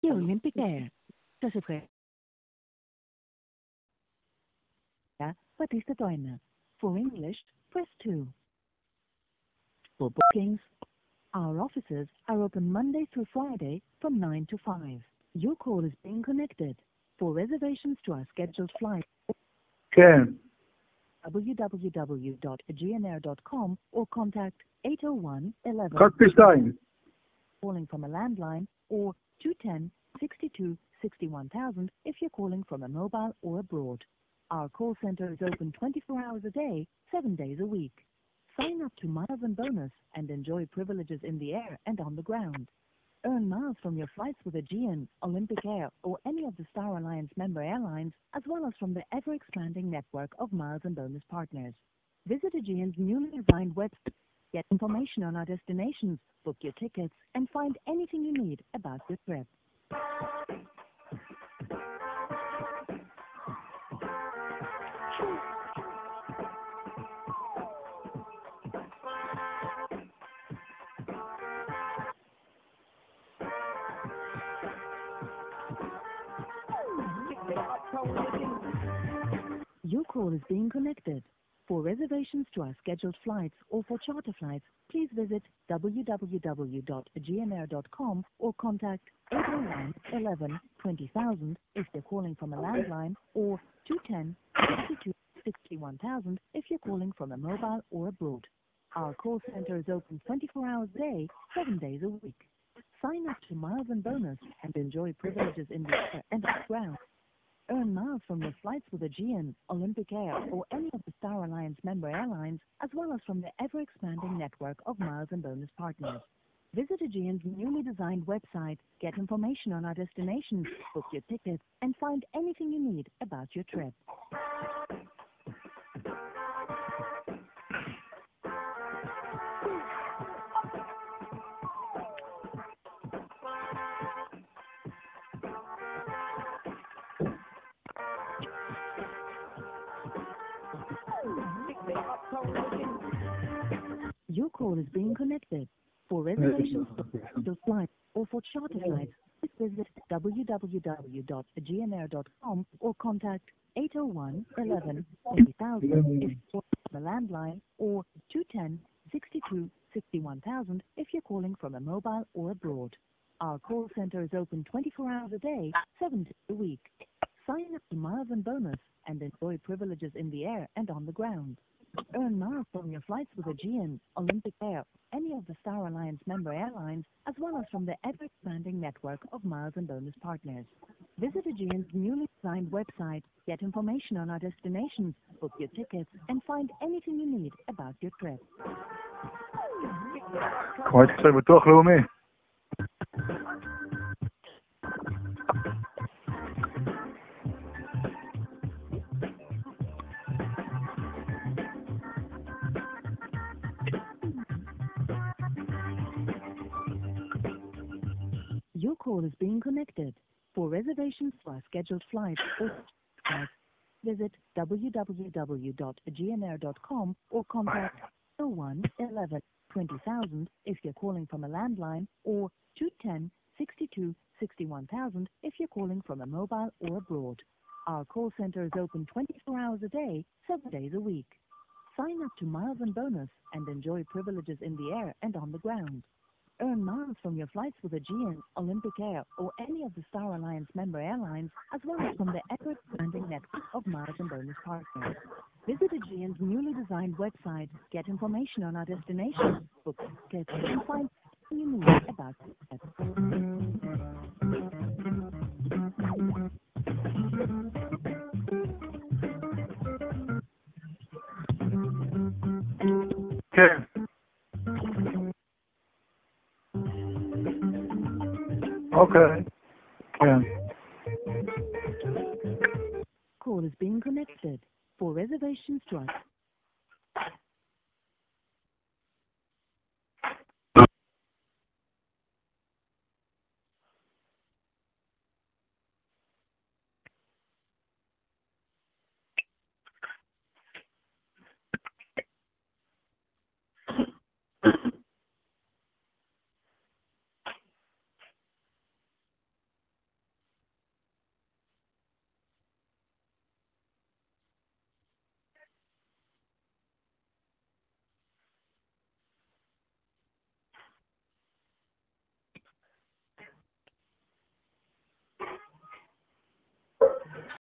Olympic Air. Das ist Batista Doina. For English, press 2. For bookings, our offices are open Monday through Friday from 9 to 5. Your call is being connected. For reservations to our scheduled flight, www.aegeanair.com or contact 801 11. Calling from a landline or 210 62 61,000 if you're calling from a mobile or abroad. Our call center is open 24 hours a day, 7 days a week. Sign up to Miles and Bonus and enjoy privileges in the air and on the ground. Earn miles from your flights with Aegean, Olympic Air, or any of the Star Alliance member airlines, as well as from the ever-expanding network of Miles and Bonus partners. Visit Aegean's newly designed website, get information on our destinations, book your tickets, and find anything you need about your trip. Your call is being connected. For reservations to our scheduled flights or for charter flights, please visit www.aegeanair.com or contact 801 11 20,000 if you're calling from a landline or 210 62 61,000 if you're calling from a mobile or abroad. Our call center is open 24 hours a day, 7 days a week. Sign up to Miles and Bonus and enjoy privileges in the air and on the ground. Earn miles from your flights with Aegean, Olympic Air, or any of the Star Alliance member airlines, as well as from the ever-expanding network of Miles and Bonus partners. Visit Aegean's newly designed website, get information on our destinations, book your tickets, and find anything you need about your trip. Your call is being connected. For reservations for the flight or for charter flights, please visit www.aegeanair.com or contact 801 11 20,000 if you're on a landline or 210 62 61,000 if you're calling from a mobile or abroad. Our call center is open 24 hours a day, 7 days a week. Sign up to Miles and Bonus and enjoy privileges in the air and on the ground. Earn miles from your flights with Aegean, Olympic Air, any of the Star Alliance member airlines, as well as from the ever-expanding network of Miles and Bonus partners. Visit Aegean's newly designed website, get information on our destinations, book your tickets, and find anything you need about your trip. Your call is being connected. For reservations for our scheduled flights or flights, visit www.aegeanair.com or contact 01 11 20,000 if you're calling from a landline or 210 62 61,000 if you're calling from a mobile or abroad. Our call center is open 24 hours a day, 7 days a week. Sign up to Miles and Bonus and enjoy privileges in the air and on the ground. Earn miles from your flights with Aegean, Olympic Air, or any of the Star Alliance member airlines, as well as from the ever-expanding network of Miles and Bonus partners. Visit Aegean's newly designed website, get information on our destinations, book tickets, and find everything you need about the trip. Okay. Call is being connected. For reservations to us.